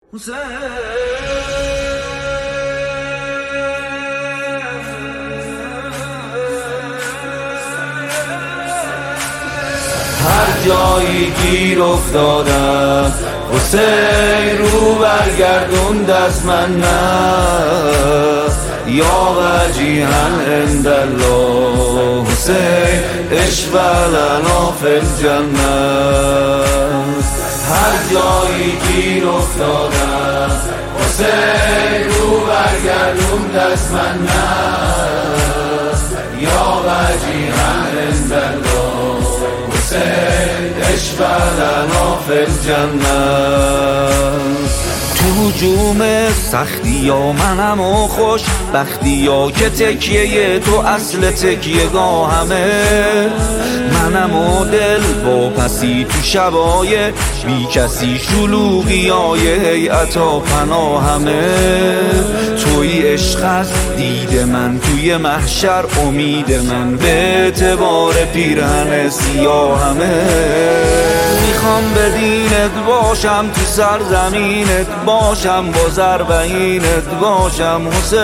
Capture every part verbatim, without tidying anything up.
هر جایی گیر افتادم حسین رو برگردوند از من نه یا وجیهن عند الله حسین اشفع لنا فی الجنه. هر جایی گیر افتادم حسین رو برگردوند از من نه یا وجیهن عند الله حسین اشفع لنا فی الجنه. تو هجوم سختی یا منم و خوش بختی یا که تکیه تو اصل تکیه گاهمه منم و دل با پسی تو شبای بی کسی شلوغی های هیئتا پناهمه. توی عشق است دید من توی محشر امید من به اعتبار پیرهن سیاهمه. میخوام به دینت باشم تو سرزمینت باشم با ضربینت باشم حسین.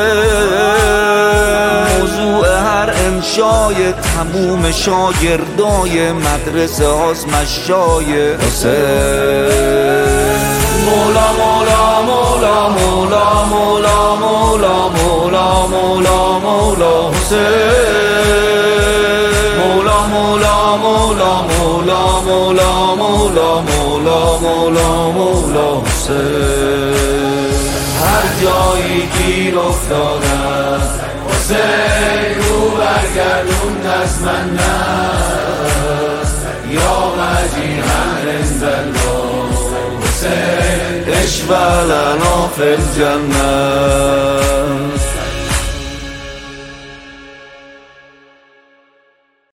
موضوع هر انشای تموم شاگردای مدرسه هاست مشای حسین. مولا مولا مولا مولا مولا مولا مولا مولا مولا حسین. مولا مولا مولا مولا مولا مولا مولا مولا مولا حسین. هر جایی گیر افتادم حسین رو برگردوند از من نه یا وجیهن عند الله حسین اشفع لنا فی الجنه.